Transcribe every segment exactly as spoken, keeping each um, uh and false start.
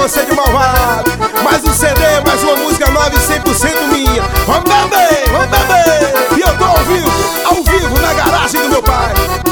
você de malvado. Mais um C D, mais uma música nova e cem por cento minha. Vamos beber, vamos beber. E eu tô ao vivo, ao vivo na garagem do meu pai.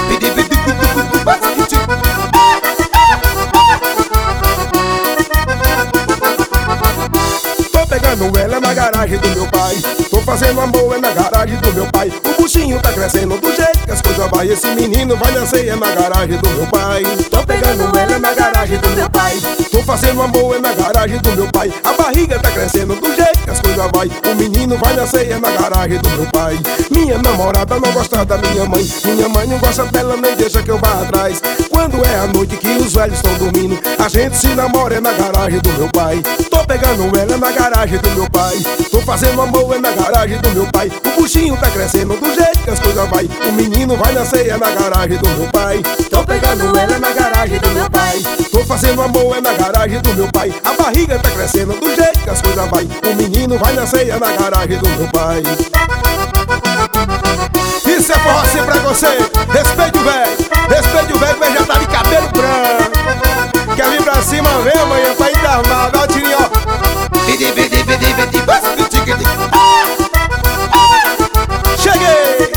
Tô pegando ela na garagem do meu pai. Tô fazendo amor é na garagem do meu pai. O buchinho tá crescendo do jeito que as coisas vai. Esse menino vai nascer é na garagem do meu pai. Tô pegando ela na garagem do meu pai. Tô fazendo amor é na garagem do meu pai. A barriga tá crescendo do jeito que as coisas vai. O menino vai nascer é na garagem do meu pai. Minha namorada não gosta da minha mãe. Minha mãe não gosta dela, nem deixa que eu vá atrás. Quando é a noite que os velhos estão dormindo, a gente se namora é na garagem do meu pai. Tô pegando ela na garagem do meu pai. Tô fazendo amor é na garagem do meu pai. O buchinho tá crescendo do jeito que as coisas vai. O menino vai nascer é na garagem do meu pai. Tô pegando ela na garagem do meu pai. Tô fazendo amor é na garagem do meu pai. A barriga tá crescendo do jeito que as coisas vai. O menino vai nascer é na garagem do meu pai. Isso é forró assim pra você. Respeite o velho. Respeite o velho, que já tá de cabelo branco. Quer vir pra cima, vem amanhã pra ir armado. Ó o tirinho, ó. Cheguei!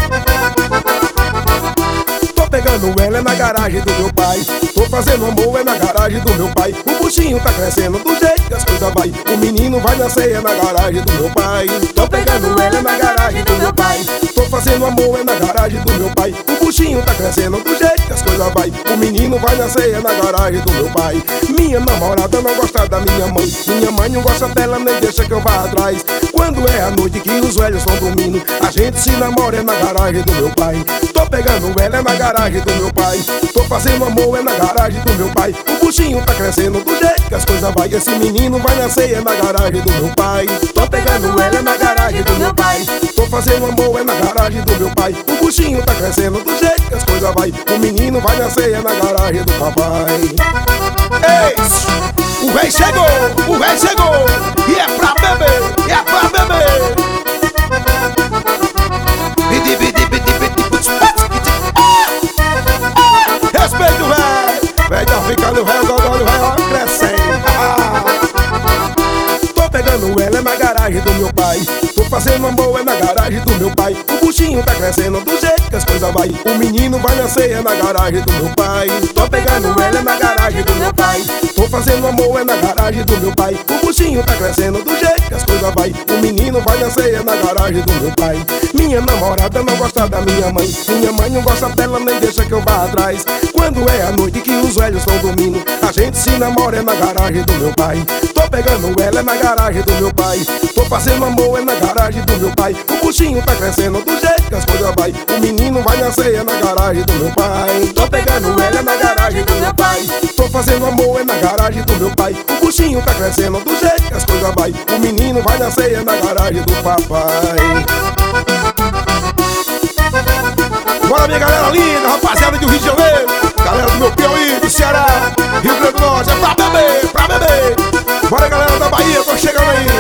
Tô pegando ela é na garagem do meu pai. Tô fazendo amor é na garagem do meu pai. O buchinho tá crescendo do jeito que as coisas vai. O menino vai nascer é na garagem do meu pai. Tô pegando ela é na garagem do meu pai. Tô fazendo amor é na garagem do meu pai. O buchinho tá crescendo do jeito que as coisas vai. O menino vai nascer é na garagem do meu pai. Minha namorada não gosta da minha mãe. Minha mãe não gosta dela, nem deixa que eu vá atrás. Quando é a noite que os velhos estão dormindo, a gente se namora é na garagem do meu pai. Tô pegando ela é na garagem do meu pai. Tô fazendo amor é na garagem do meu pai. O buchinho tá crescendo do jeito que as coisas vai. Esse menino vai nascer é na garagem do meu pai. Tô pegando ela é na garagem do meu pai. Tô fazendo amor é na garagem do meu pai. O buchinho tá crescendo do jeito que as coisas vai. O menino vai nascer é na garagem do papai. Ei, o rei chegou, o rei chegou. E é pra beber, e é pra beber. Respeito o velho. Velho tá ficando velho, o gogolho vai crescendo. Tô pegando ela é na garagem do meu pai. Tô fazendo amor é na garagem do meu pai. O buchinho tá crescendo do jeito que as coisas vai. O menino vai nascer é na garagem do meu pai. Tô pegando ela é na garagem do meu pai. Tô fazendo amor é na garagem do meu pai. O buchinho tá crescendo do jeito que as coisas vai. O menino vai nascer é na garagem do meu pai. Minha namorada não gosta da minha mãe. Minha mãe não gosta dela, nem deixa que eu vá atrás. Quando é a noite que os velhos estão dormindo, a gente se namora é na garagem do meu pai. Tô pegando ela é na garagem do meu pai. Tô fazendo amor é na garagem do meu pai. O buchinho tá crescendo do jeito que as coisas vai. O menino vai nascer é na garagem do meu pai. Tô pegando ela é na garagem do meu pai. Tô fazendo amor é na garagem do meu pai. O buchinho tá crescendo do jeito que as coisas vai. O menino vai nascer é na garagem do papai. Bora, minha galera linda, rapaziada do Rio de Janeiro, galera do meu Piauí, do Ceará, Rio Grande do Norte, é pra beber, pra beber. Bora, galera da Bahia, tô chegando aí.